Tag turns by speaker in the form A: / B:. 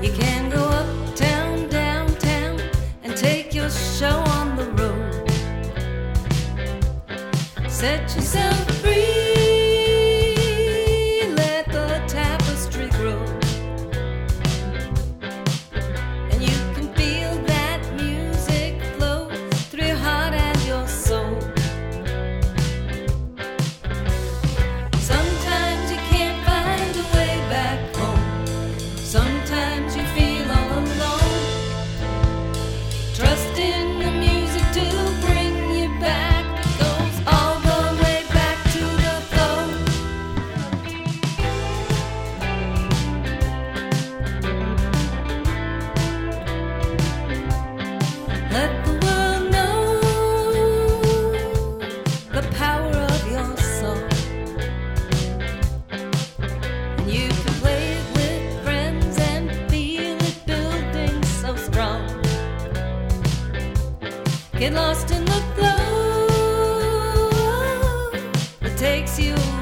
A: You can go uptown, downtown, and take your show on the road. Set yourself free, let the tapestry grow. And you can feel that music flow through your heart and your soul. Sometimes you can't find a way back home. Sometimes you feel all alone. Trust in the music to bring you back. It goes all the way back to the flow. Let the world know the power of your song. And you can play it with friends and feel it building so strong. Get lost in the flow that takes you